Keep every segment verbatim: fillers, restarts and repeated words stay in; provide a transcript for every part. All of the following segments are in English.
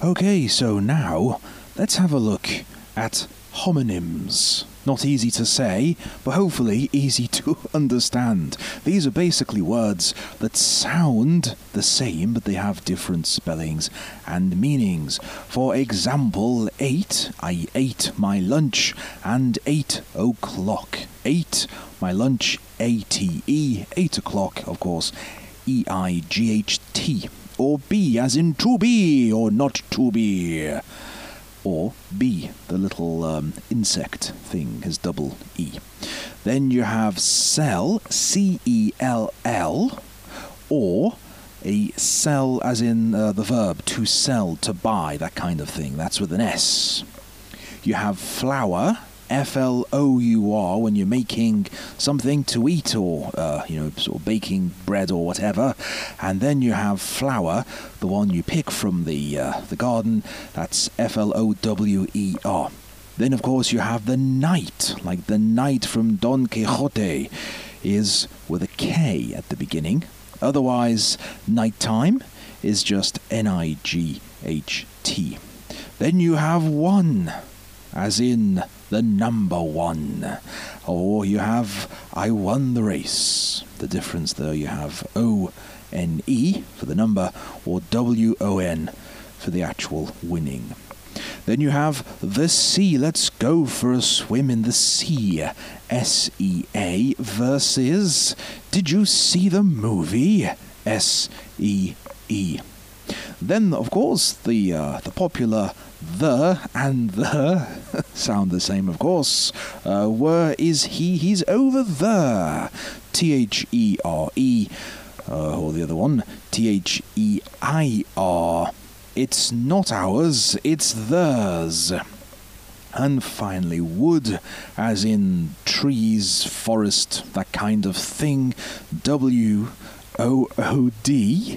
Okay, so now let's have a look at homonyms. Not easy to say, but hopefully easy to understand. These are basically words that sound the same, but they have different spellings and meanings. For example, eight, I ate my lunch, and eight o'clock. Eight, my lunch, A T E, eight o'clock, of course, E I G H T. Or be, as in to be, or not to be. Or bee, the little um, insect thing, is double E. Then you have sell, C E L L, or a sell as in uh, the verb to sell, to buy, that kind of thing. That's with an S. You have flour, F L O U R, when you're making something to eat or, uh, you know, sort of baking bread or whatever. And then you have flower, the one you pick from the, uh, the garden, that's F L O W E R. Then, of course, you have the night, like the knight from Don Quixote, is with a K at the beginning. Otherwise, nighttime is just N I G H T. Then you have one, as in the number one. Or you have I won the race. The difference there, you have O N E for the number, or W O N for the actual winning. Then you have the sea. Let's go for a swim in the sea. S E A versus did you see the movie? S E E. Then, of course, the uh, the popular the and the sound the same, of course. Uh, where is he? He's over there. T H E R E. Uh, or the other one, T H E I R. It's not ours, it's theirs. And finally, wood, as in trees, forest, that kind of thing. W O O D.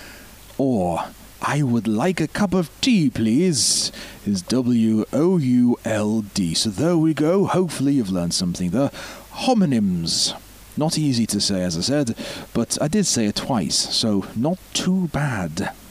Or I would like a cup of tea, please, is W O U L D. So there we go. Hopefully you've learned something there. Homonyms. Not easy to say, as I said, but I did say it twice, so not too bad.